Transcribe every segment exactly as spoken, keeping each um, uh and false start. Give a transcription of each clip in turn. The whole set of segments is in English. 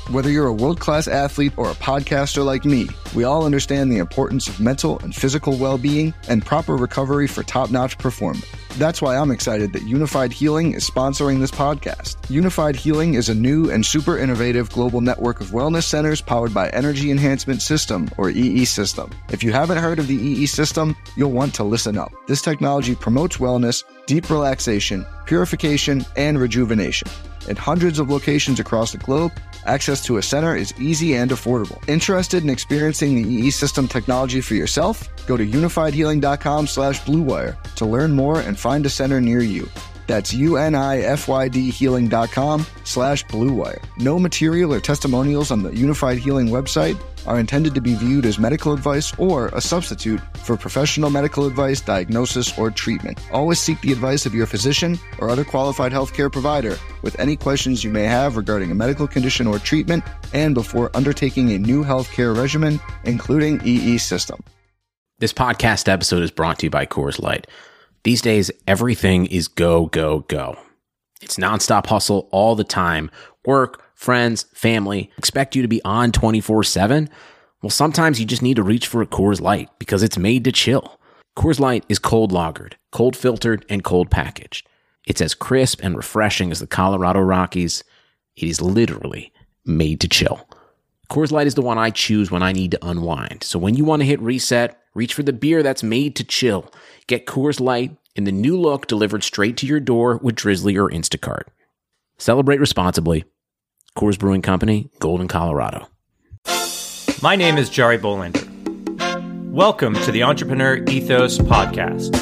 Whether you're a world-class athlete or a podcaster like me, we all understand the importance of mental and physical well-being and proper recovery for top-notch performance. That's why I'm excited that Unified Healing is sponsoring this podcast. Unified Healing is a new and super innovative global network of wellness centers powered by Energy Enhancement System, or E E System. If you haven't heard of the E E System, you'll want to listen up. This technology promotes wellness, deep relaxation, purification, and rejuvenation. In hundreds of locations across the globe, access to a center is easy and affordable. Interested in experiencing the E E System technology for yourself? Go to unifiedhealing.com slash bluewire to learn more and find a center near you. That's U-N-I-F-Y-D healing.com slash bluewire. No material or testimonials on the Unified Healing website are intended to be viewed as medical advice or a substitute for professional medical advice, diagnosis, or treatment. Always seek the advice of your physician or other qualified healthcare provider with any questions you may have regarding a medical condition or treatment and before undertaking a new healthcare regimen, including E E System. This podcast episode is brought to you by Coors Light. These days, everything is go, go, go. It's nonstop hustle all the time. Work, friends, family expect you to be on twenty-four seven. Well, sometimes you just need to reach for a Coors Light because it's made to chill. Coors Light is cold lagered, cold filtered, and cold packaged. It's as crisp and refreshing as the Colorado Rockies. It is literally made to chill. Coors Light is the one I choose when I need to unwind. So when you want to hit reset, reach for the beer that's made to chill. Get Coors Light in the new look delivered straight to your door with Drizzly or Instacart. Celebrate responsibly. Coors Brewing Company, Golden, Colorado. My name is Jari Bolander. Welcome to the Entrepreneur Ethos Podcast.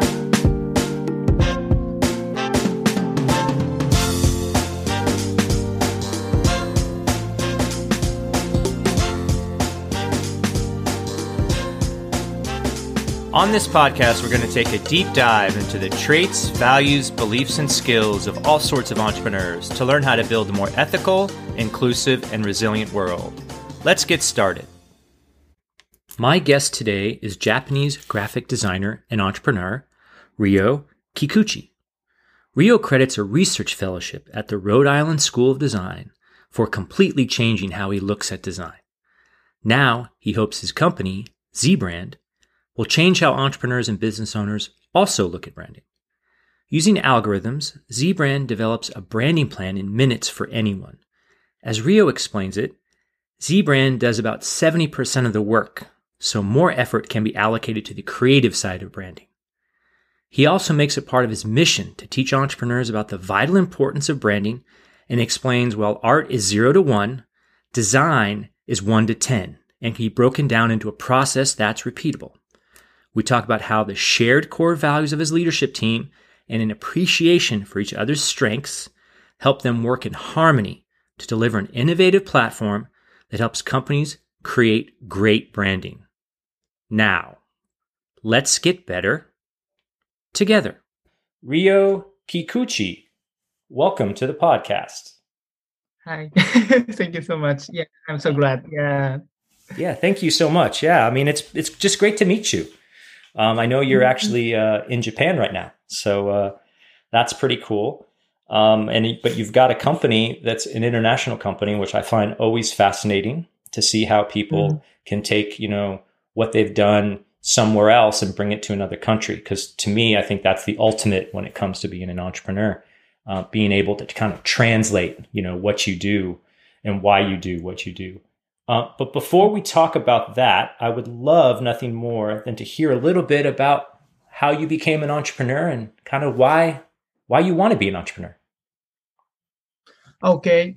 On this podcast, we're going to take a deep dive into the traits, values, beliefs, and skills of all sorts of entrepreneurs to learn how to build a more ethical, inclusive, and resilient world. Let's get started. My guest today is Japanese graphic designer and entrepreneur Ryo Kikuchi. Ryo credits a research fellowship at the Rhode Island School of Design for completely changing how he looks at design. Now, he hopes his company, Z-Brand, will change how entrepreneurs and business owners also look at branding. Using algorithms, Z-Brand develops a branding plan in minutes for anyone. As Ryo explains it, Z-Brand does about seventy percent of the work, so more effort can be allocated to the creative side of branding. He also makes it part of his mission to teach entrepreneurs about the vital importance of branding and explains while art is zero to one, design is one to ten and can be broken down into a process that's repeatable. We talk about how the shared core values of his leadership team and an appreciation for each other's strengths help them work in harmony to deliver an innovative platform that helps companies create great branding. Now, let's get better together. Ryo Kikuchi, welcome to the podcast. Hi, thank you so much. Yeah, I'm so glad. Yeah. Yeah, thank you so much. Yeah, I mean, it's it's just great to meet you. Um, I know you're actually uh, in Japan right now, so uh, that's pretty cool. Um, and but you've got a company that's an international company, which I find always fascinating to see how people mm-hmm. can take, you know, what they've done somewhere else and bring it to another country. Because to me, I think that's the ultimate when it comes to being an entrepreneur, uh, being able to kind of translate, you know, what you do and why you do what you do. Uh, but before we talk about that, I would love nothing more than to hear a little bit about how you became an entrepreneur and kind of why why you want to be an entrepreneur. Okay.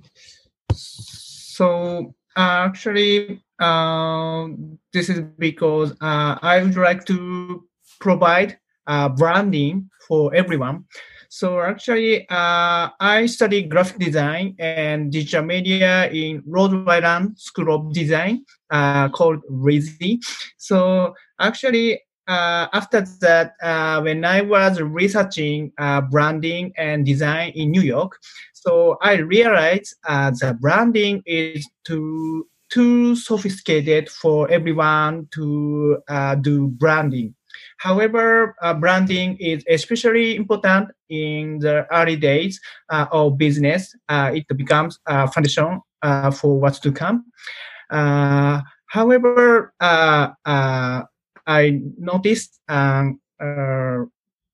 So uh, actually, uh, this is because uh, I would like to provide uh, branding for everyone. So actually, uh, I studied graphic design and digital media in Rhode Island School of Design, uh, called R I S D. So actually, uh, after that, uh, when I was researching uh, branding and design in New York, so I realized uh, that branding is too too sophisticated for everyone to uh, do branding. However, uh, branding is especially important in the early days uh, of business. Uh, it becomes a foundation uh, for what's to come. Uh, however, uh, uh, I noticed um, uh,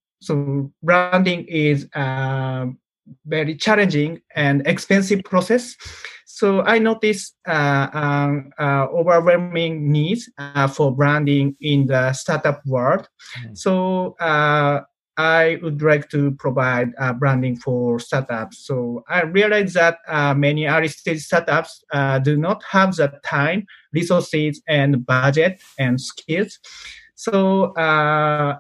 so branding is a very challenging and expensive process. So I noticed uh, um, uh, overwhelming needs uh, for branding in the startup world. Mm. So uh, I would like to provide uh, branding for startups. So I realized that uh, many early stage startups uh, do not have the time, resources, and budget and skills. So uh,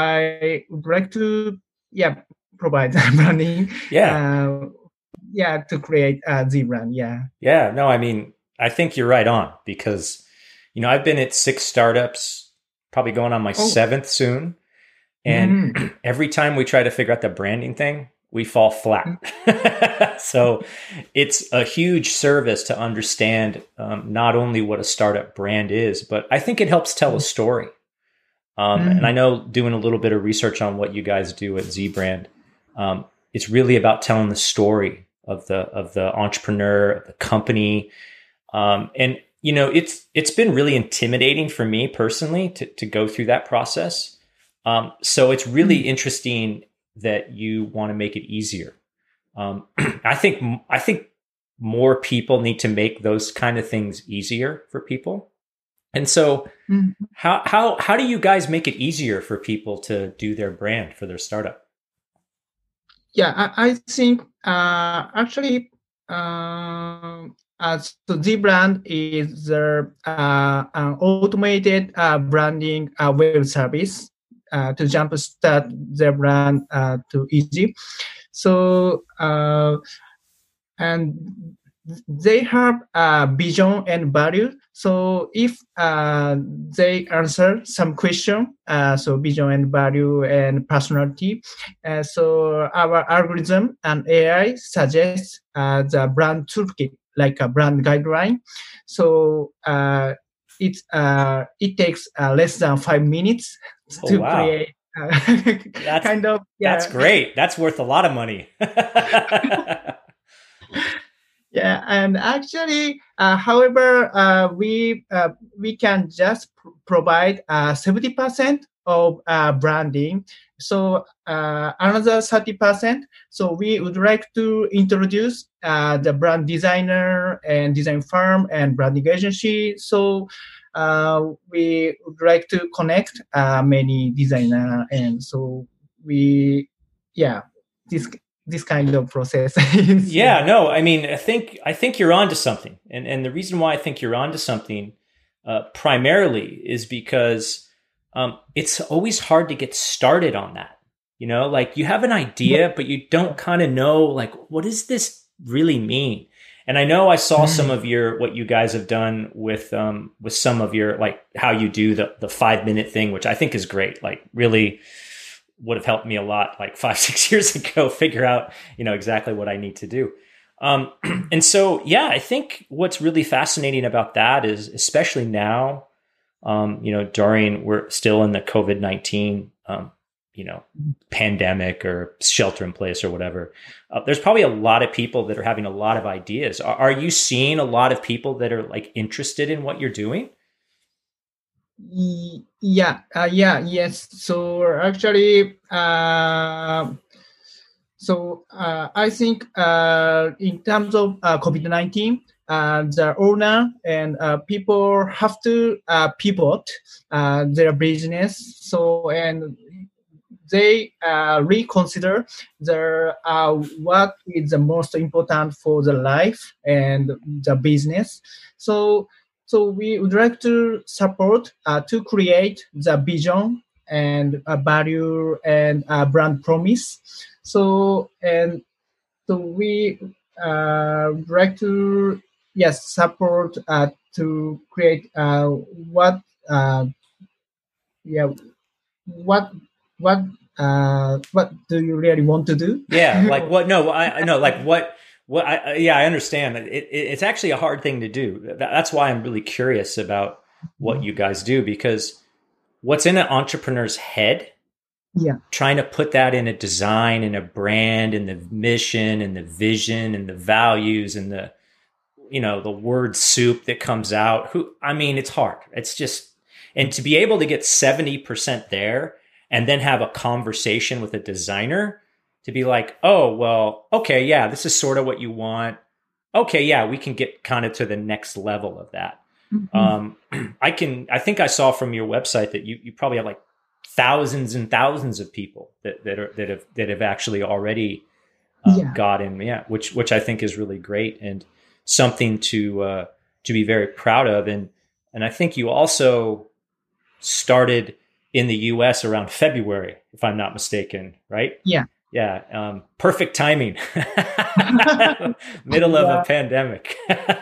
I would like to, yeah, provide branding. Yeah. Uh, yeah, to create a Z brand. Yeah. Yeah. No, I mean, I think you're right on because, you know, I've been at six startups, probably going on my oh. seventh soon. And mm. every time we try to figure out the branding thing, we fall flat. Mm. So it's a huge service to understand um, not only what a startup brand is, but I think it helps tell a story. Um, mm. And I know doing a little bit of research on what you guys do at Z Brand, um, it's really about telling the story of the of the entrepreneur, of the company, um, and you know it's it's been really intimidating for me personally to to go through that process. Um, so it's really mm. interesting that you want to make it easier. Um, I think I think more people need to make those kind of things easier for people. And so, mm. how how how do you guys make it easier for people to do their brand for their startup? Yeah, I, I think uh, actually, uh, uh, so Z Brand is the uh, an automated uh, branding uh, web service uh, to jumpstart their brand uh, to easy. So uh, and they have a vision and value. So if uh, they answer some question, uh, so vision and value and personality, uh, so our algorithm and A I suggests uh, the brand toolkit, like a brand guideline. So uh, it uh, it takes uh, less than five minutes oh, to wow. create. Uh, that's, kind of. Yeah. That's great. That's worth a lot of money. Yeah, and actually, uh, however, uh, we uh, we can just pr- provide uh, seventy percent of uh, branding. So uh, another thirty percent. So we would like to introduce uh, the brand designer and design firm and branding agency. So uh, we would like to connect uh, many designer, and so we, yeah, this. this kind of process. Yeah, no, I mean, I think I think you're onto something, and and the reason why I think you're onto something uh, primarily is because um, it's always hard to get started on that. You know, like you have an idea, but you don't kind of know, like, what does this really mean? And I know I saw mm. some of your what you guys have done with um, with some of your, like, how you do the the five minute thing, which I think is great. Like, really would have helped me a lot like five, six years ago, figure out, you know, exactly what I need to do. Um, and so, yeah, I think what's really fascinating about that is, especially now, um, you know, during, we're still in the COVID nineteen, um, you know, pandemic or shelter in place or whatever. Uh, there's probably a lot of people that are having a lot of ideas. Are, are you seeing a lot of people that are like interested in what you're doing? Yeah, uh, yeah, yes. So actually, uh, so uh, I think uh, in terms of uh, COVID nineteen, uh, the owner and uh, people have to uh, pivot uh, their business. So and they uh, reconsider their uh, what is the most important for the life and the business. So. So we would like to support uh, to create the vision and a value and a brand promise. So and so we uh, would like to yes support uh, to create uh, what uh, yeah what what uh, what do you really want to do? Yeah, like what? No, I know like what. Well, I, yeah, I understand that it, it, it's actually a hard thing to do. That's why I'm really curious about what you guys do, because what's in an entrepreneur's head, yeah, trying to put that in a design and a brand and the mission and the vision and the values and the you know, the word soup that comes out. Who, I mean, it's hard. It's just, and to be able to get seventy percent there and then have a conversation with a designer to be like, oh, well, okay, yeah, this is sort of what you want. Okay, yeah, we can get kind of to the next level of that. Mm-hmm. Um, I can, I think I saw from your website that you, you probably have like thousands and thousands of people that, that are, that have, that have actually already uh, yeah. got in. Yeah. Which, which I think is really great and something to, uh, to be very proud of. And, and I think you also started in the U S around February, if I'm not mistaken, right? Yeah. Yeah. Um, perfect timing. Middle yeah. of a pandemic.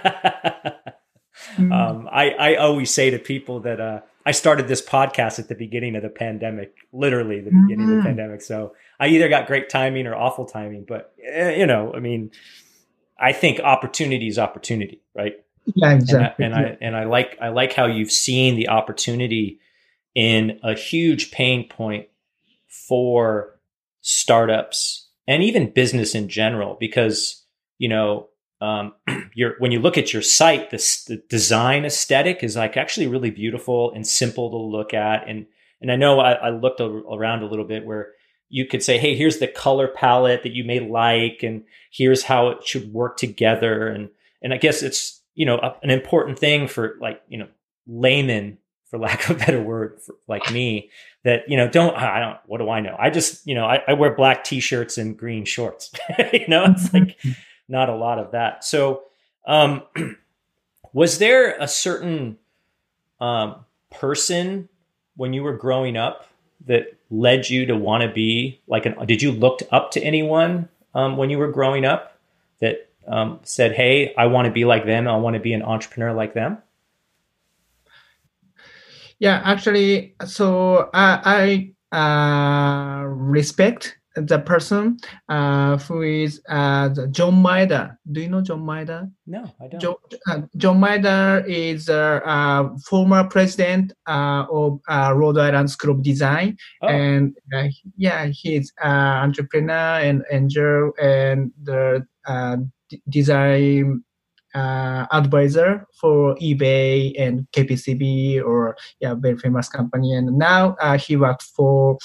mm. um, I, I always say to people that, uh, I started this podcast at the beginning of the pandemic, literally the beginning mm-hmm. of the pandemic. So I either got great timing or awful timing, but uh, you know, I mean, I think opportunity is opportunity, right? Yeah, exactly. And I, and I, and I like, I like how you've seen the opportunity in a huge pain point for startups and even business in general, because, you know, um, you're, when you look at your site, this, the design aesthetic is like actually really beautiful and simple to look at. And, and I know I, I looked a, around a little bit where you could say, hey, here's the color palette that you may like, and here's how it should work together. And, and I guess it's, you know, a, an important thing for like, you know, laymen, for lack of a better word, for, like me, that, you know, don't, I don't, what do I know? I just, you know, I, I wear black t-shirts and green shorts, you know, it's like not a lot of that. So, um, was there a certain, um, person when you were growing up that led you to want to be like an, did you look up to anyone, um, when you were growing up that, um, said, hey, I want to be like them. I want to be an entrepreneur like them? Yeah, actually, so I, I uh, respect the person uh, who is uh, John Maeda. Do you know John Maeda? No, I don't. John, uh, John Maeda is a uh, uh, former president uh, of uh, Rhode Island School of Design. Oh. And uh, yeah, he's an entrepreneur and angel and the uh, d- design Uh, advisor for eBay and K P C B, or yeah, very famous company. And now uh, he worked for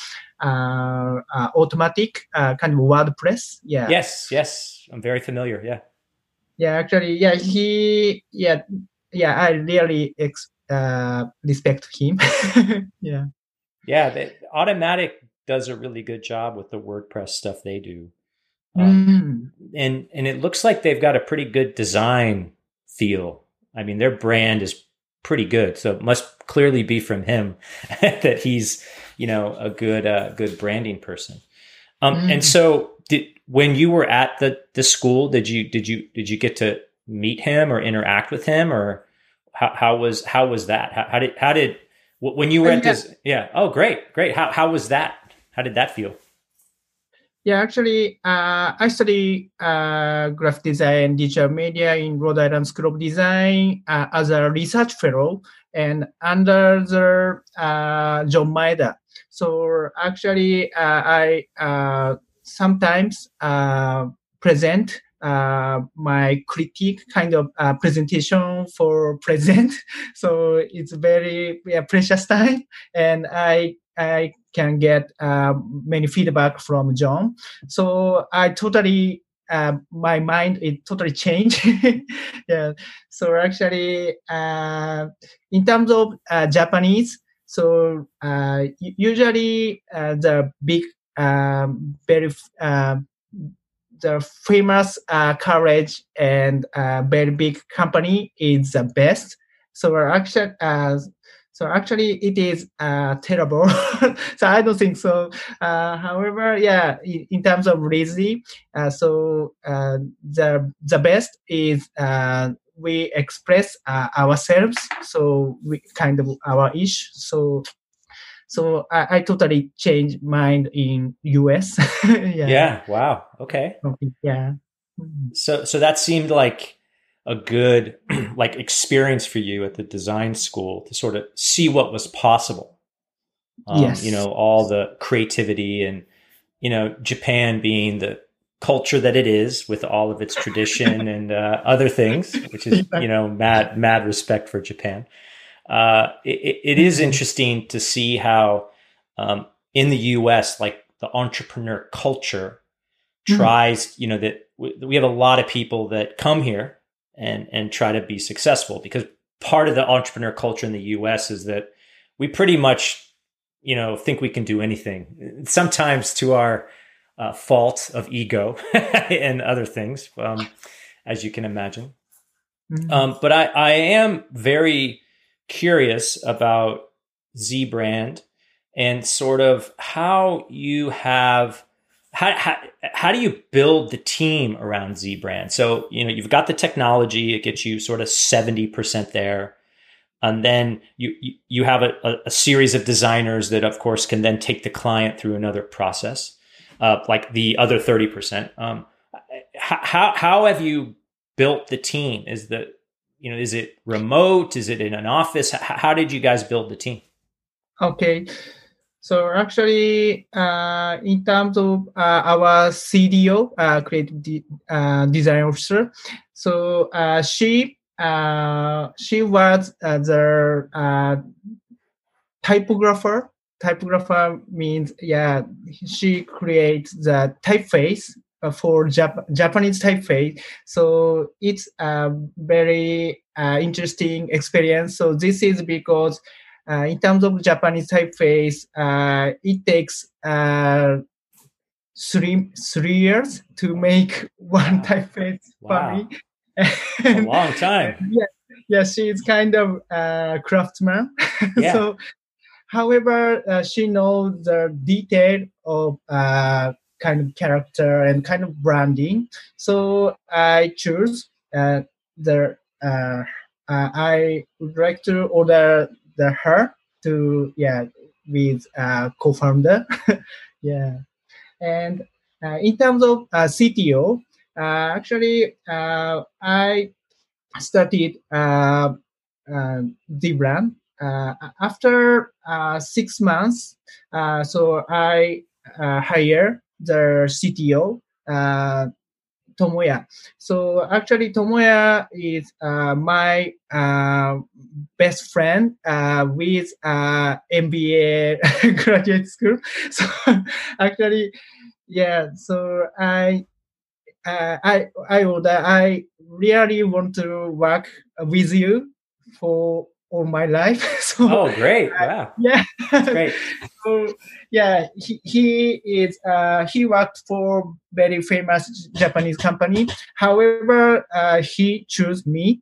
uh, uh, Automatic, uh, kind of WordPress. Yeah. Yes, yes, I'm very familiar. Yeah. Yeah, actually, yeah, he, yeah, yeah, I really ex- uh, respect him. yeah. Yeah, they, Automatic does a really good job with the WordPress stuff they do. Um, mm. And and it looks like they've got a pretty good design feel. I mean, their brand is pretty good, so it must clearly be from him that he's, you know, a good uh, good branding person. Um, mm. And so, did when you were at the the school, did you did you did you get to meet him or interact with him, or how how was how was that? How, how did how did when you were at this? Yeah. Oh, great, great. How how was that? How did that feel? Yeah, actually, uh, I study uh, graphic design and digital media in Rhode Island School of Design uh, as a research fellow and under the uh, John Maeda. So actually, uh, I uh, sometimes uh, present uh, my critique kind of uh, presentation for present. So it's very yeah, precious time, and I I can get uh, many feedback from John. So I totally, uh, my mind it totally changed. yeah. So actually, uh, in terms of uh, Japanese, so uh, usually uh, the big, um, very uh, the famous uh, college and uh, very big company is the best. So actually, uh, So actually, it is uh, terrible. so I don't think so. Uh, however, yeah, in, in terms of lazy, uh, so uh, the the best is uh, we express uh, ourselves. So we kind of our ish. So so I, I totally changed mind in U S. yeah. Yeah. Wow. Okay. okay. Yeah. So so that seemed like a good like experience for you at the design school to sort of see what was possible. Um, yes. You know, all the creativity and, you know, Japan being the culture that it is, with all of its tradition and uh, other things, which is, you know, mad, mad respect for Japan. Uh, it, it is interesting to see how um, in the U S, like the entrepreneur culture tries, you know, that we, we have a lot of people that come here and, and try to be successful, because part of the entrepreneur culture in the U S is that we pretty much, you know, think we can do anything, sometimes to our uh, fault of ego and other things, um, as you can imagine. Mm-hmm. Um, but I, I am very curious about Zbrand and sort of how you have, how, how, how do you build the team around Zbrand? So, you know, you've got the technology, it gets you sort of seventy percent there. And then you, you, you have a, a, a series of designers that, of course, can then take the client through another process, uh, like the other thirty percent. Um, how, how have you built the team? Is the, you know, is it remote? Is it in an office? How, how did you guys build the team? Okay. So actually, uh, in terms of uh, our C D O, uh, creative de- uh, design officer, so uh, she uh, she was uh, the uh, typographer. Typographer means, yeah, she creates the typeface for Jap- Japanese typeface. So it's a very uh, interesting experience. So this is because uh, in terms of Japanese typeface, uh, it takes uh, three three years to make one Wow. typeface Wow. for me. It's a long time. yeah, yeah, she's kind of a craftsman. Yeah. So, however, uh, she knows the detail of uh, kind of character and kind of branding. So I choose uh, the. Uh, uh, I would like to order the her to yeah with uh, co-founder. Yeah, and uh, in terms of uh, C T O, uh, actually uh, I started uh, uh, the brand. Uh, after uh, six months, uh, so I uh, hired the C T O, uh, Tomoya. So actually, Tomoya is uh, my uh, best friend uh, with uh, M B A graduate school. So actually, yeah. So I uh, I I would I really want to work with you for all my life. So Oh, great! uh, Wow, yeah, that's great. So yeah, he, he is uh, he worked for very famous Japanese company. However, uh, he chose me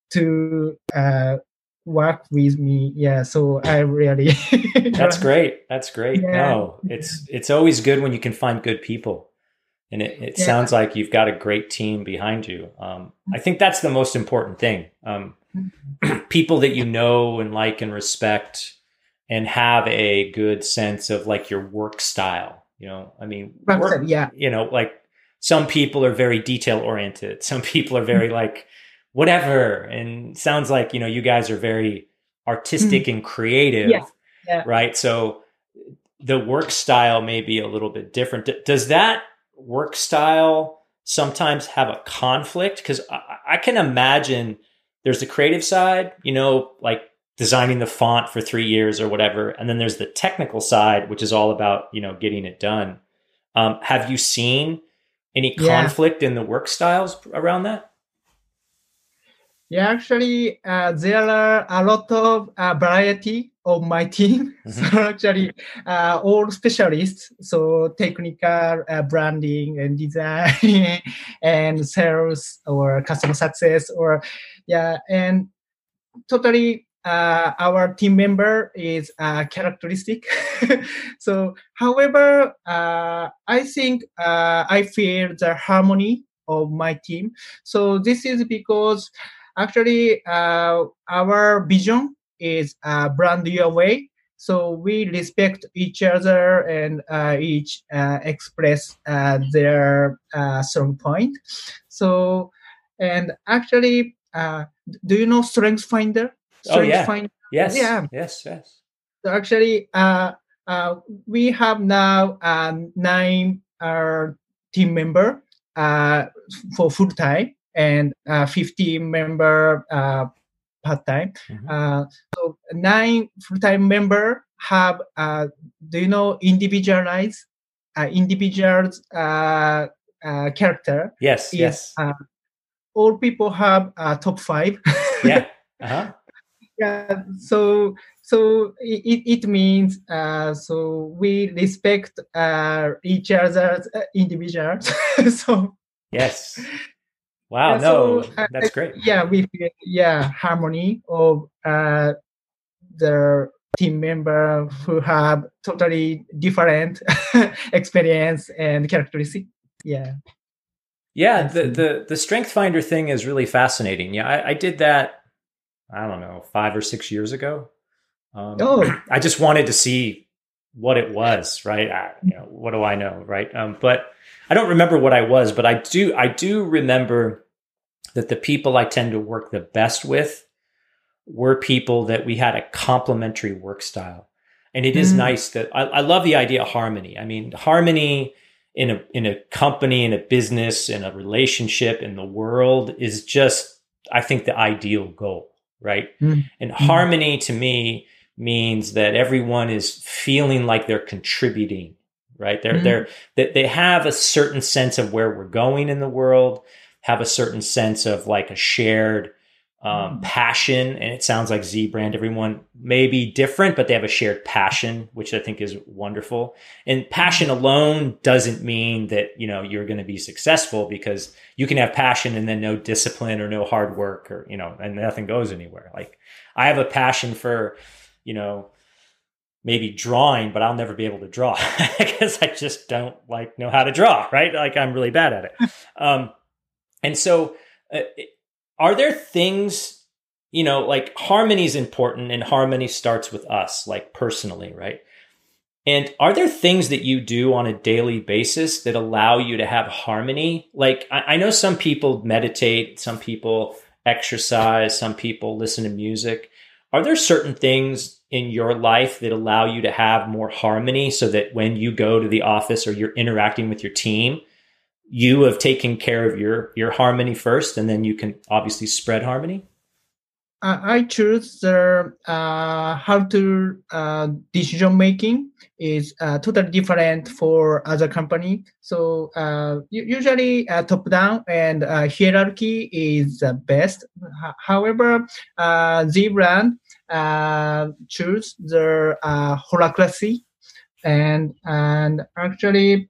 to uh, work with me. Yeah, so I really That's great. That's great. Yeah. No, it's it's always good when you can find good people. And it, it Yeah. sounds like you've got a great team behind you. Um, I think that's the most important thing. Um, people that you know and like and respect and have a good sense of like your work style. You know, I mean, work, yeah. you know, like some people are very detail oriented. Some people are very like whatever. And sounds like, you know, you guys are very artistic and creative, Yeah. Yeah. right? So the work style may be a little bit different. D- does that work style sometimes have a conflict? Because I, I can imagine there's the creative side, you know, like designing the font for three years or whatever. And then there's the technical side, which is all about, you know, getting it done. Um, have you seen any Yeah. conflict in the work styles around that? Yeah, actually, uh, there are a lot of uh, variety of my team. Mhm. So actually, uh, all specialists, so technical, uh, branding and design, and sales or customer success, or yeah, and totally. Uh, our team member is uh, characteristic. So, however, uh, I think uh, I feel the harmony of my team. So this is because actually uh, our vision is uh, brand your way. So we respect each other and uh, each uh, express uh, their uh, strong point. So, and actually, uh, do you know Strength Finder? Oh, Strength yeah. Finder. Yes. Yeah. Yes. Yes. So actually, uh, uh, we have now um, nine uh, team member. uh, for full time and uh, fifty member uh, part time. Mm-hmm. Uh, so nine full time member have uh, do you know individualized uh, individuals uh, uh, character? Yes, is, yes. Uh, all people have uh, top five. Yeah. Uh-huh. Yeah. So so it, it means uh, so we respect uh, each other's uh, individuals. So yes. Wow. yeah, no, so, uh, that's great. Yeah, we feel yeah harmony of uh, the team member who have totally different experience and characteristic. Yeah. Yeah. The, the, the Strength Finder thing is really fascinating. Yeah. I, I did that, I don't know, five or six years ago. Um, Oh. I just wanted to see what it was, right? I, you know, what do I know, right? Um, but I don't remember what I was, but I do, I do remember that the people I tend to work the best with were people that we had a complementary work style. And it is mm. nice that I, I love the idea of harmony. I mean, harmony in a, in a company, in a business, in a relationship, in the world is just, I think, the ideal goal. Right. Mm. And mm. harmony to me means that everyone is feeling like they're contributing, right? They're, mm. they're, that they have a certain sense of where we're going in the world, have a certain sense of like a shared um, mm. passion. And it sounds like Z-Brand, everyone may be different, but they have a shared passion, which I think is wonderful. And passion alone doesn't mean that, you know, you're going to be successful, because you can have passion and then no discipline or no hard work, or, you know, and nothing goes anywhere. Like I have a passion for, you know, maybe drawing, but I'll never be able to draw because I just don't like know how to draw, right? Like I'm really bad at it. Um, and so uh, are there things, you know, like harmony is important, and harmony starts with us, like personally, right? And are there things that you do on a daily basis that allow you to have harmony? Like I, I know some people meditate, some people exercise, some people listen to music. Are there certain things in your life that allow you to have more harmony, so that when you go to the office or you're interacting with your team, you have taken care of your, your harmony first, and then you can obviously spread harmony? Uh, I choose the uh, how to uh, decision making is uh, totally different for other company. So uh, usually uh, top down and uh, hierarchy is the best. H- however, uh, Z-Brand uh, choose the uh, holacracy, and and actually,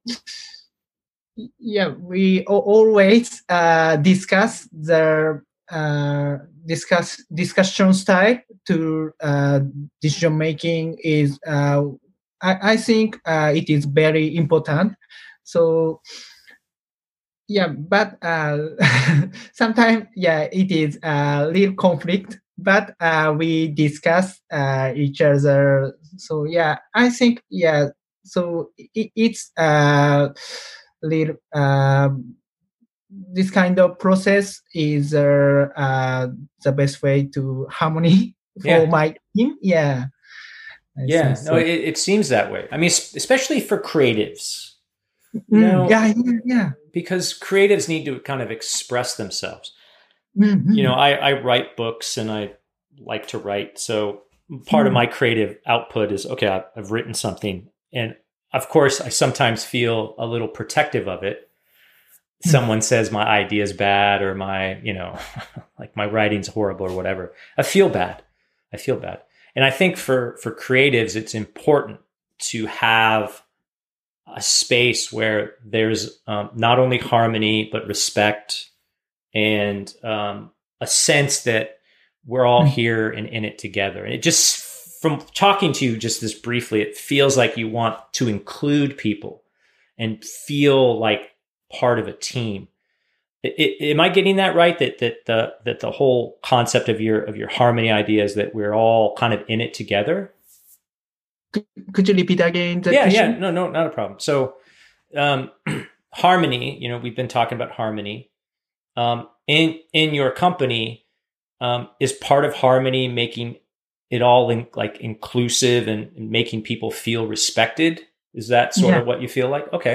yeah, we always uh, discuss the. Uh, discuss discussion style to uh, decision making is uh, I, I think uh, it is very important. So yeah, but uh, sometimes yeah it is a little conflict, but uh, we discuss uh, each other. So yeah, I think yeah, so it, it's a uh, little um, this kind of process is uh, uh, the best way to harmony for yeah. my team. Yeah. I yeah. So. No, it, it seems that way. I mean, especially for creatives. You mm, know, yeah, yeah, yeah. Because creatives need to kind of express themselves. Mm-hmm. You know, I, I write books and I like to write. So part mm. of my creative output is, okay, I've, I've written something. And of course, I sometimes feel a little protective of it. Someone says my idea is bad, or my, you know, like my writing's horrible or whatever. I feel bad. I feel bad. And I think for, for creatives, it's important to have a space where there's um, not only harmony, but respect, and um, a sense that we're all here and in it together. And it just, from talking to you just this briefly, it feels like you want to include people and feel like part of a team. It, it, am I getting that right? That that the that the whole concept of your of your harmony idea is that we're all kind of in it together. Could, could you repeat again? Yeah, question? yeah, no, no, not a problem. So, um, harmony. You know, we've been talking about harmony. Um, in in your company, um, is part of harmony making it all in, like inclusive and, and making people feel respected. Is that sort yeah. of what you feel like? Okay.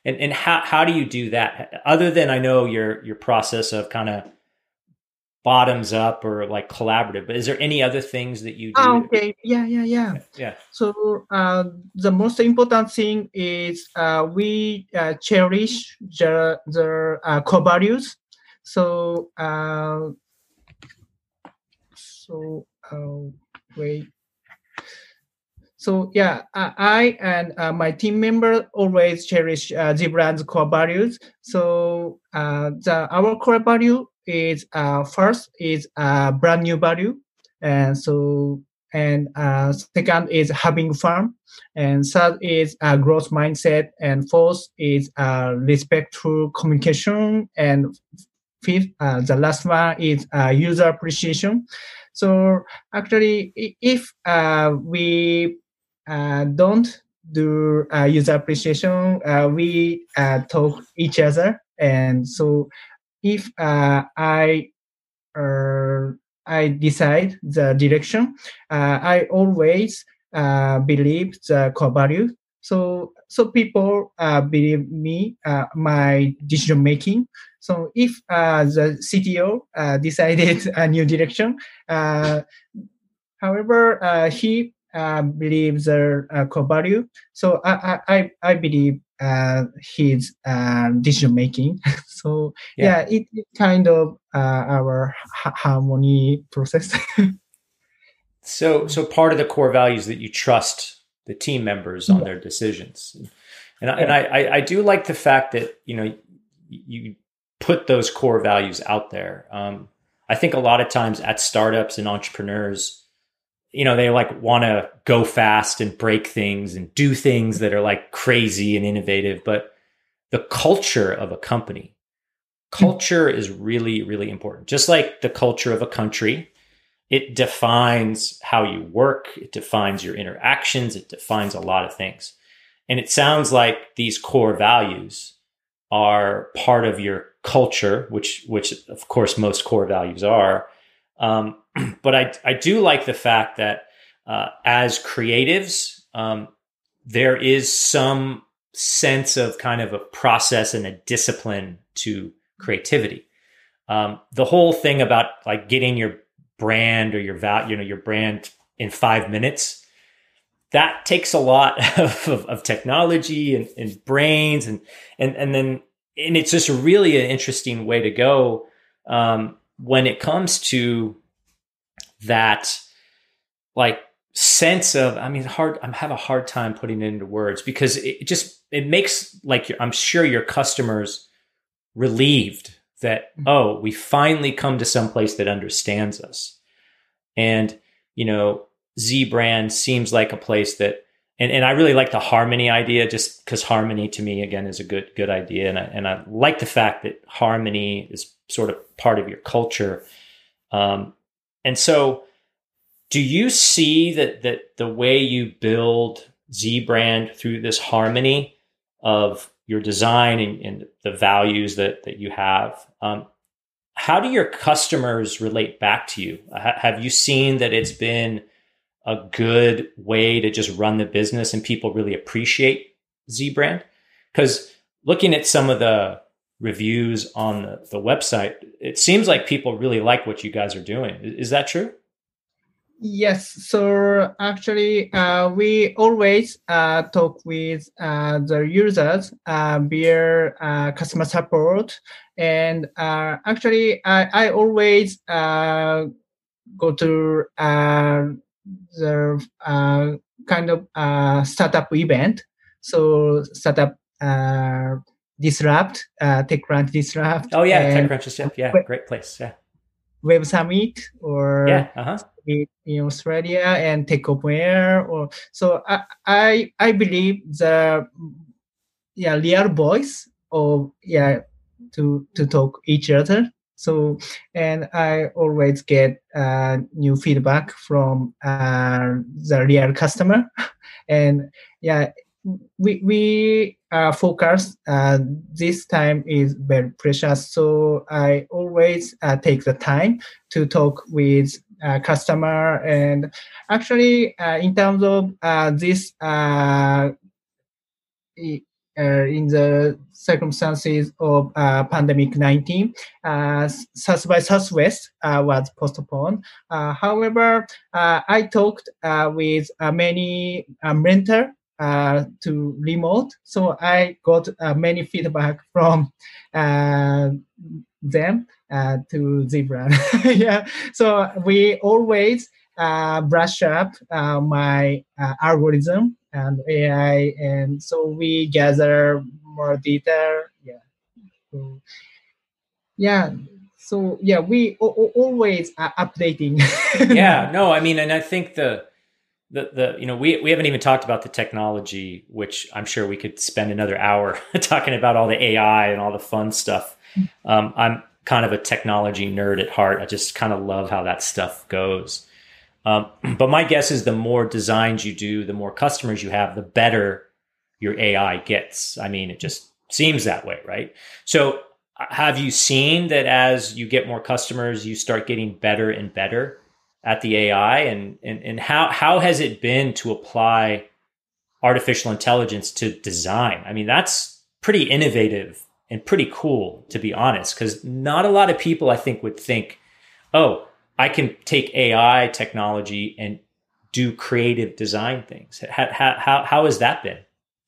And and how how do you do that? Other than I know your your process of kind of bottoms up or like collaborative, but is there any other things that you do? Ah, okay. Yeah, yeah, yeah. Yeah. So uh, the most important thing is uh, we uh, cherish the the uh, core values. So uh, so uh, wait. So yeah, I, I and uh, my team member always cherish uh, Zbrand's core values. So uh, the our core value is uh, first is uh, brand new value, and so and uh, second is having fun, and third is uh, growth mindset, and fourth is uh, respectful communication, and fifth uh, the last one is uh, user appreciation. So actually, if uh, we uh, don't do uh, user appreciation, uh, we uh, talk each other, and so if uh, I uh, I decide the direction, uh, I always uh, believe the core value. So so people uh, believe me, uh, my decision making. So if uh, the C T O uh, decided a new direction, uh, however, uh, he uh, believes the uh, core value. So I I, I believe uh, his uh, decision making. So yeah, yeah it, it kind of uh, our ha- harmony process. so so part of the core values that you trust the team members on yeah. their decisions, and I, yeah. and I I do like the fact that you know you put those core values out there. Um, I think a lot of times at startups and entrepreneurs, you know, they like want to go fast and break things and do things that are like crazy and innovative. But the culture of a company, culture is really, really important. Just like the culture of a country, it defines how you work. It defines your interactions. It defines a lot of things. And it sounds like these core values are part of your culture, which, which of course most core values are. Um, but I, I do like the fact that uh, as creatives, um, there is some sense of kind of a process and a discipline to creativity. Um, the whole thing about like getting your brand or your value, you know, your brand in five minutes, that takes a lot of, of, of technology and, and brains and, and, and then, and it's just really an interesting way to go. Um, when it comes to that, like sense of, I mean, hard, I have a hard time putting it into words because it just, it makes like, I'm sure your customers relieved that, oh, we finally come to some place that understands us. And, you know, Zbrand seems like a place that, and, and I really like the harmony idea just because harmony to me, again, is a good, good idea. And I, and I like the fact that harmony is sort of part of your culture. Um, and so do you see that, that the way you build Zbrand through this harmony of your design and, and the values that, that you have, um, how do your customers relate back to you? H- have you seen that it's been a good way to just run the business and people really appreciate Zbrand? Because looking at some of the reviews on the, the website, it seems like people really like what you guys are doing. Is that true? Yes. So actually, uh, we always uh, talk with uh, the users uh, via uh, customer support. And uh, actually, I, I always uh, go to uh, the uh, kind of uh, startup event. So startup uh, Disrupt, uh, TechCrunch Disrupt. Oh yeah, TechCrunch Disrupt. Yeah, great place. Yeah. Web Summit or yeah, uh-huh. in, in Australia and Tech Open Air. Or so I, I I believe the yeah real voice of yeah to to talk each other. So and I always get uh, new feedback from uh, the real customer, and yeah. We we uh, focus uh, this time is very precious, so I always uh, take the time to talk with uh, customer. And actually, uh, in terms of uh, this uh, uh, in the circumstances of uh, pandemic nineteen, uh, South by Southwest uh, was postponed. Uh, however, uh, I talked uh, with uh, many uh, mentor uh, to remote, so I got uh, many feedback from uh, them uh, to Zebra. Yeah, so we always uh, brush up uh, my uh, algorithm and A I, and so we gather more data. Yeah, so, yeah, so yeah, we o- o- always are updating. Yeah, no, I mean, and I think the the the you know we we haven't even talked about the technology, which I'm sure we could spend another hour talking about all the A I and all the fun stuff. Um, I'm kind of a technology nerd at heart. I just kind of love how that stuff goes. Um, but my guess is the more designs you do, the more customers you have, the better your A I gets. I mean, it just seems that way, right? So have you seen that as you get more customers, you start getting better and better at the A I? And, and, and how, how has it been to apply artificial intelligence to design? I mean, that's pretty innovative and pretty cool, to be honest, because not a lot of people, I think, would think, oh, I can take A I technology and do creative design things. How, how, how has that been?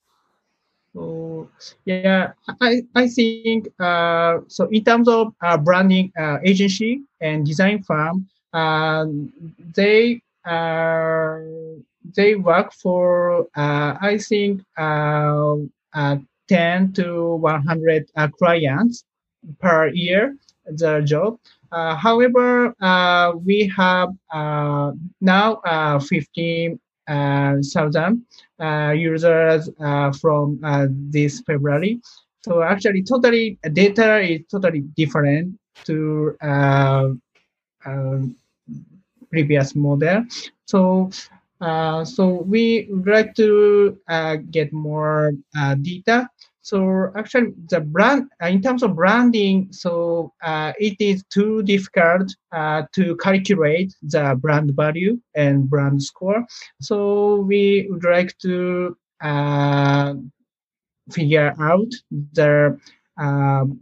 So yeah, I, I think uh, so in terms of uh, branding uh, agency and design firm, uh, they uh, they work for uh, I think uh, uh, ten to one hundred uh, clients per year, the job. Uh, however, uh, we have uh, now uh, fifteen thousand uh, users uh, from uh, this February. So actually, totally data is totally different to uh, uh, previous model. So uh, so we would like to uh, get more uh, data. So actually, the brand uh, in terms of branding, so uh, it is too difficult uh, to calculate the brand value and brand score. So we would like to uh, figure out the um,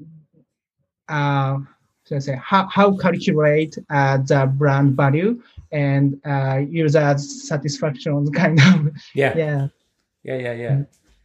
uh, so say how how calculate uh, the brand value and uh, users satisfaction kind of. Yeah. Yeah. Yeah. Yeah. Yeah.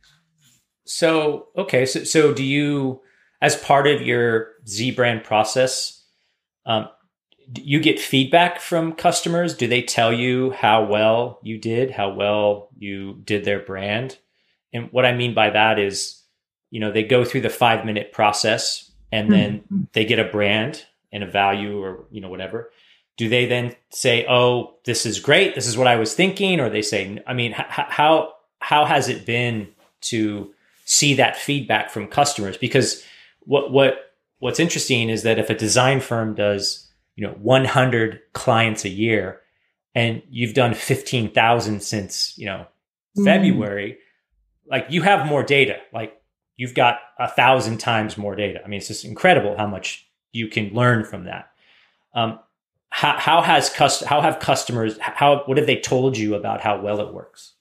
So, okay. So, so do you, as part of your Z brand process, um, do you get feedback from customers? Do they tell you how well you did, how well you did their brand? And what I mean by that is, you know, they go through the five minute process and then mm-hmm. they get a brand and a value or, you know, whatever. Do they then say, oh, this is great, this is what I was thinking? Or they say, I mean, h- how, how has it been to see that feedback from customers? Because what, what, what's interesting is that if a design firm does, you know, one hundred clients a year and you've done fifteen thousand since, you know, mm. February, like you have more data, like you've got a thousand times more data. I mean, it's just incredible how much you can learn from that. Um, how, how has cust- how have customers, how, what have they told you about how well it works?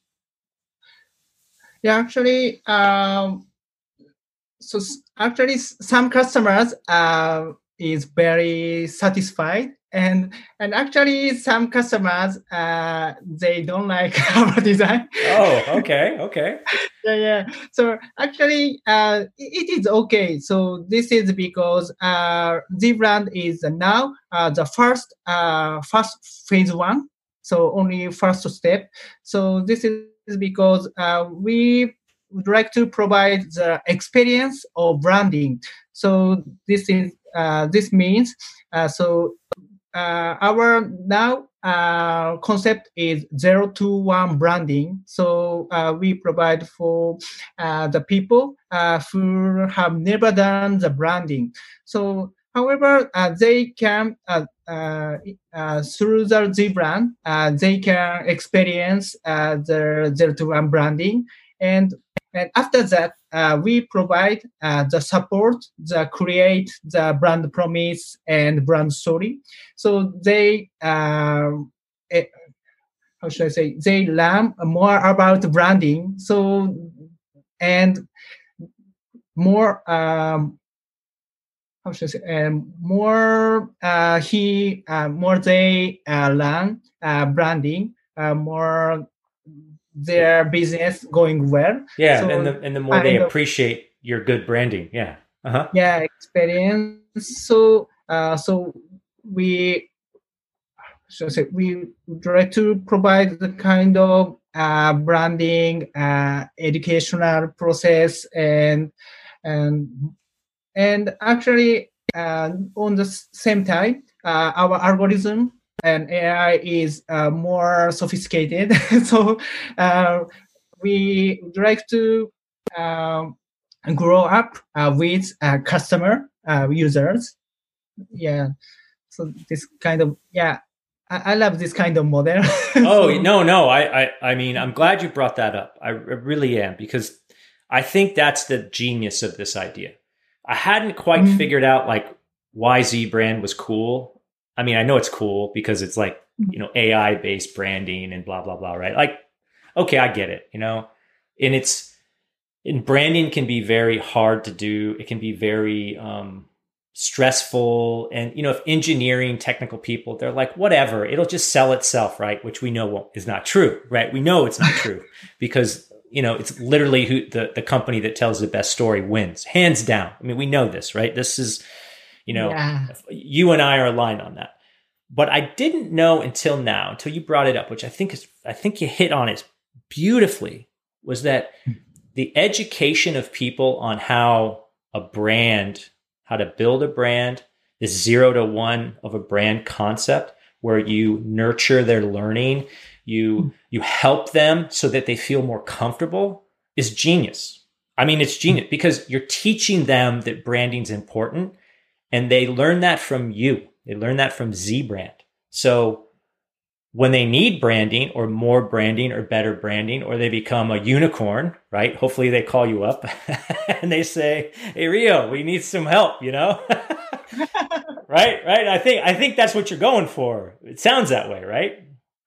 Yeah, actually, um, so actually some customers uh, is very satisfied, and and actually some customers uh, they don't like our design. Oh, okay, okay. yeah, yeah. So actually, uh, it, it is okay. So this is because uh, Z brand is now uh, the first uh, first phase one. So only first step. So this is because uh, we would like to provide the experience of branding. So this is uh, this means uh, so uh, our now uh, concept is zero to one branding. So uh, we provide for uh, the people uh, who have never done the branding. So however, uh, they can uh, uh, uh, through the Z brand, uh, they can experience uh, the zero to one branding, and and after that, uh, we provide uh, the support, the create the brand promise and brand story. So they, uh, eh, how should I say, they learn more about branding. So and more um, how should I say um, more uh, he uh, more they uh, learn uh, branding uh, more their business going well. Yeah, So and the and the more they kind of appreciate your good branding. Yeah. Uh-huh. yeah experience. So uh, so we so say we try to provide the kind of uh, branding, uh, educational process, and and and actually uh, on the s- same time, uh, our algorithm and A I is uh, more sophisticated. So uh, we like to um, grow up uh, with uh, customer uh, users. Yeah. So this kind of yeah, I, I love this kind of model. Oh, So no, no. I, I, I mean, I'm glad you brought that up. I, I really am, because I think that's the genius of this idea. I hadn't quite mm, figured out like why Z brand was cool. I mean, I know it's cool because it's like, you know, A I based branding and blah, blah, blah, right? Like, okay, I get it, you know, and it's, and branding can be very hard to do. It can be very, um, stressful. And, you know, if engineering technical people, they're like, whatever, it'll just sell itself, right? Which we know won't, is not true, right? We know it's not true because, you know, it's literally who the, the company that tells the best story wins, hands down. I mean, we know this, right? This is, you know, yeah. you and I are aligned on that. But I didn't know until now, until you brought it up, which I think is, I think you hit on it beautifully, was that the education of people on how a brand, how to build a brand, this zero to one of a brand concept where you nurture their learning, you you help them so that they feel more comfortable, is genius. I mean, it's genius because you're teaching them that branding's important, and they learn that from you. They learn that from Z brand. So when they need branding or more branding or better branding, or they become a unicorn, right? Hopefully they call you up and they say, "Hey, Rio, we need some help," you know? Right? Right. I think, I think that's what you're going for. It sounds that way, right?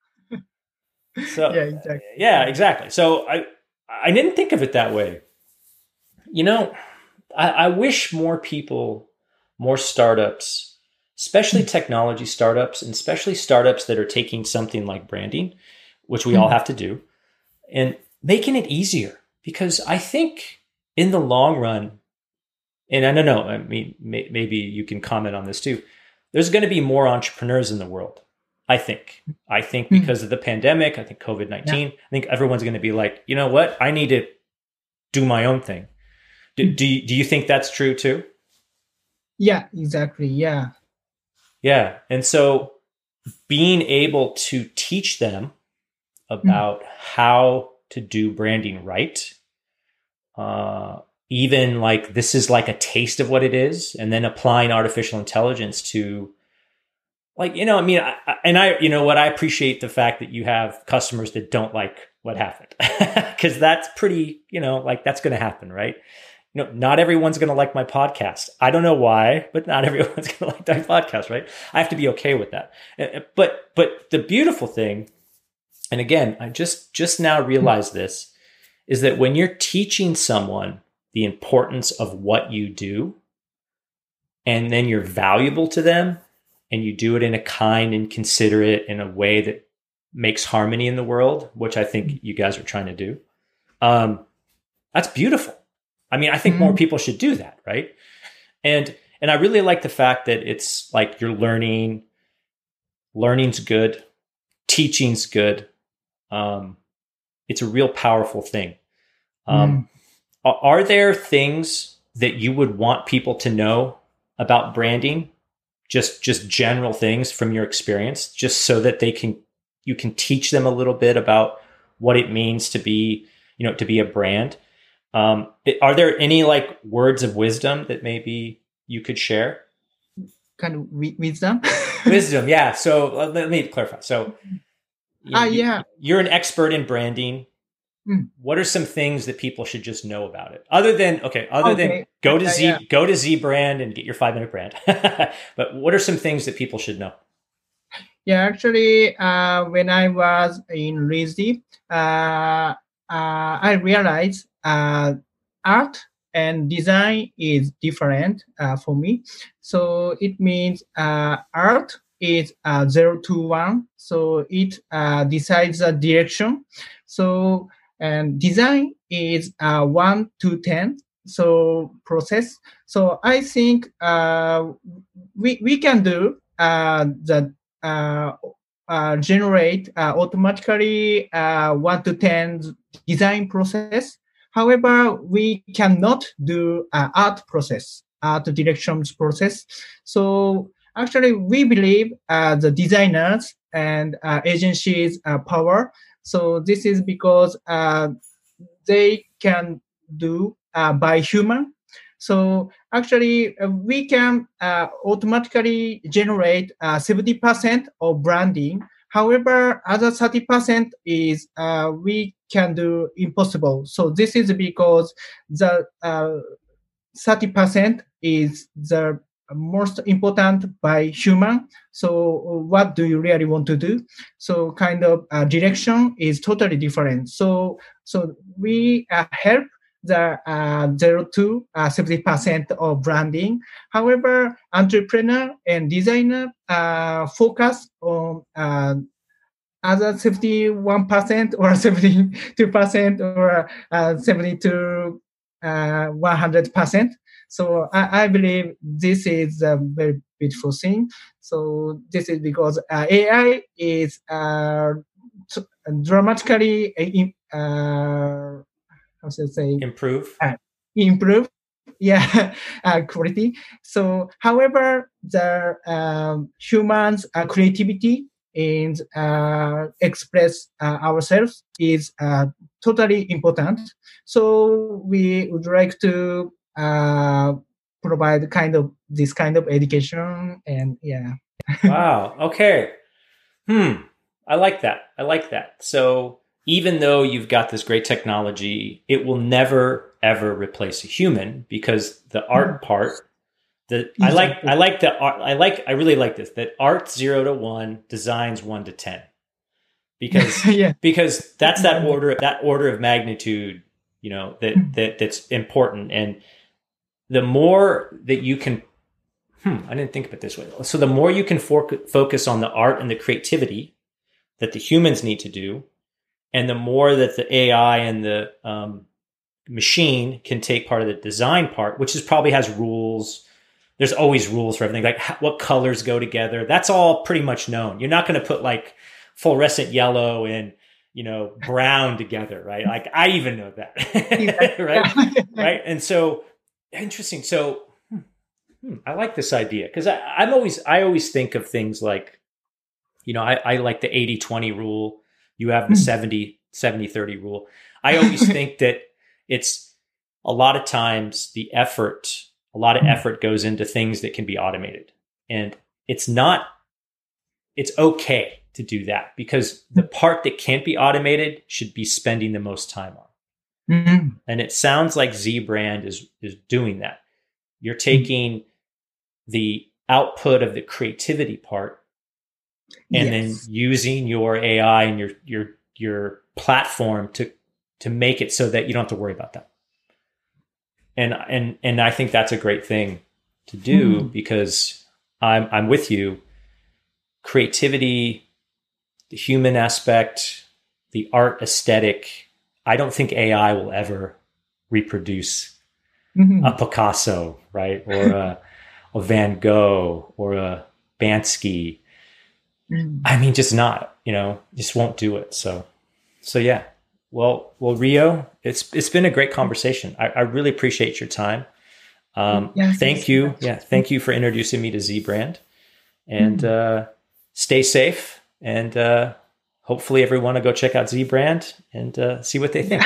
So Yeah, exactly. yeah, exactly. So I, I didn't think of it that way. You know, I, I wish more people, more startups, especially technology startups, and especially startups that are taking something like branding, which we all have to do, and making it easier. Because I think in the long run, and I don't know, I mean, may, maybe you can comment on this too, there's going to be more entrepreneurs in the world. I think. I think because of the pandemic, I think COVID nineteen, yeah. I think everyone's going to be like, you know what? I need to do my own thing. Do, do, you, do you think that's true too? Yeah, exactly. Yeah. Yeah. And so being able to teach them about mm. how to do branding right, uh, even like this is like a taste of what it is, and then applying artificial intelligence to, like, you know, I mean, I, I, and I, you know what, I appreciate the fact that you have customers that don't like what happened, because that's pretty, you know, like that's going to happen, right? You know, not everyone's going to like my podcast. I don't know why, but not everyone's going to like my podcast, right? I have to be okay with that. But, but the beautiful thing, and again, I just, just now realized this, is that when you're teaching someone the importance of what you do, and then you're valuable to them, and you do it in a kind and considerate, in a way that makes harmony in the world, which I think you guys are trying to do. Um, that's beautiful. I mean, I think mm-hmm. more people should do that, right? And and I really like the fact that it's like you're learning, learning's good, teaching's good. Um, it's a real powerful thing. Um, mm. Are there things that you would want people to know about branding? Just just general things from your experience, just so that they can, you can teach them a little bit about what it means to be, you know, to be a brand. Um, are there any like words of wisdom that maybe you could share? Kind of wisdom? Wisdom, yeah. So uh, let me clarify. So you, uh, yeah. you, you're an expert in branding. Mm. What are some things that people should just know about it? Other than, okay, other okay. than go to uh, Z, yeah. go to Z brand and get your five minute brand. But what are some things that people should know? Yeah, actually, uh, when I was in RISD, uh, uh, I realized uh, art and design is different uh, for me. So it means uh, art is uh, zero to one. So it uh, decides the direction. So and design is uh, one to ten. So process. So I think uh, we we can do uh, the uh, uh, generate uh, automatically uh, one to ten design process. However, we cannot do uh, art process, art directions process. So actually, we believe uh, the designers and uh, agencies uh, power. So this is because uh, they can do uh, by human. So actually, uh, we can uh, automatically generate uh, seventy percent of branding. However, other thirty percent is uh, we can do impossible. So this is because the uh, thirty percent is the most important by human. So what do you really want to do? So kind of uh, direction is totally different. So so we uh, help the uh, zero to uh, seventy percent of branding. However, entrepreneur and designer uh, focus on uh, other seventy-one percent or seventy-two percent or uh, seventy to one hundred percent. So I, I believe this is a very beautiful thing. So this is because uh, A I is uh, dramatically uh, how should I say improve uh, improve yeah uh, quality. So however, the um, humans uh, creativity and uh, express uh, ourselves is uh, totally important. So we would like to uh, provide kind of this kind of education and yeah. Wow. Okay. Hmm. I like that. I like that. So even though you've got this great technology, it will never ever replace a human, because the art mm. part, the exactly. I like I like the art I like I really like this, that art zero to one, designs one to ten. Because yeah. because that's that order that order of magnitude, you know, that, mm. that that's important. And the more that you can hmm, I didn't think of it this way. So the more you can for- focus on the art and the creativity that the humans need to do, and the more that the A I and the um, machine can take part of the design part, which is probably has rules. There's always rules for everything, like how, what colors go together. That's all pretty much known. You're not going to put like fluorescent yellow and, you know, brown together, right? Like I even know that, right? Right. And so interesting. So hmm, I like this idea, because I'm always, I always think of things like, you know, I, I like the eighty twenty rule. You have the seventy thirty rule. I always think that it's a lot of times the effort, a lot of effort goes into things that can be automated. And it's not, it's okay to do that, because the part that can't be automated should be spending the most time on. Mm-hmm. And it sounds like ZBrand is, is doing that. You're taking the output of the creativity part and yes. then using your A I and your your your platform to to make it so that you don't have to worry about that. And and and I think that's a great thing to do, mm. because I'm I'm with you. Creativity, the human aspect, the art aesthetic. I don't think A I will ever reproduce mm-hmm. a Picasso, right, or a, a Van Gogh or a Banksy. I mean, just not, you know, just won't do it. So, so yeah. Well, well, Rio, it's it's been a great conversation. I, I really appreciate your time. Um, yeah, thank you. So yeah, thank you for introducing me to ZBrand. And mm-hmm. uh, stay safe. And uh, hopefully everyone will go check out ZBrand and uh, see what they think.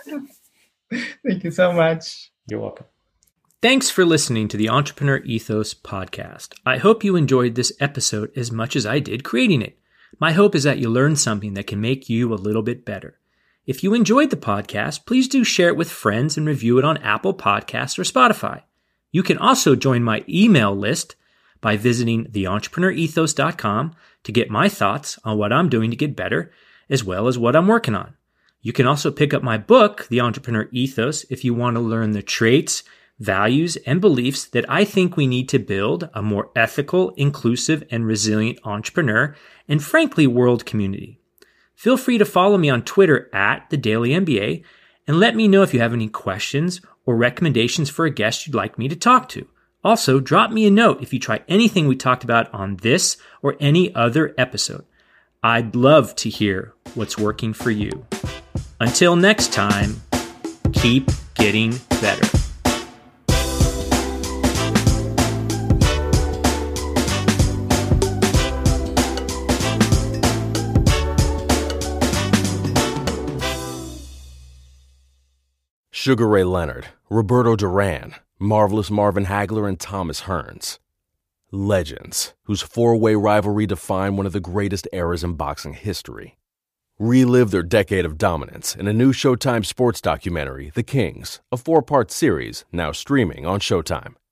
Thank you so much. You're welcome. Thanks for listening to the Entrepreneur Ethos podcast. I hope you enjoyed this episode as much as I did creating it. My hope is that you learned something that can make you a little bit better. If you enjoyed the podcast, please do share it with friends and review it on Apple Podcasts or Spotify. You can also join my email list by visiting the entrepreneur ethos dot com to get my thoughts on what I'm doing to get better, as well as what I'm working on. You can also pick up my book, The Entrepreneur Ethos, if you want to learn the traits, values, and beliefs that I think we need to build a more ethical, inclusive, and resilient entrepreneur and, frankly, world community. Feel free to follow me on Twitter at The Daily M B A and let me know if you have any questions or recommendations for a guest you'd like me to talk to. Also, drop me a note if you try anything we talked about on this or any other episode. I'd love to hear what's working for you. Until next time, keep getting better. Sugar Ray Leonard, Roberto Duran, Marvelous Marvin Hagler, and Thomas Hearns. Legends, whose four-way rivalry defined one of the greatest eras in boxing history. Relive their decade of dominance in a new Showtime sports documentary, The Kings, a four-part series now streaming on Showtime.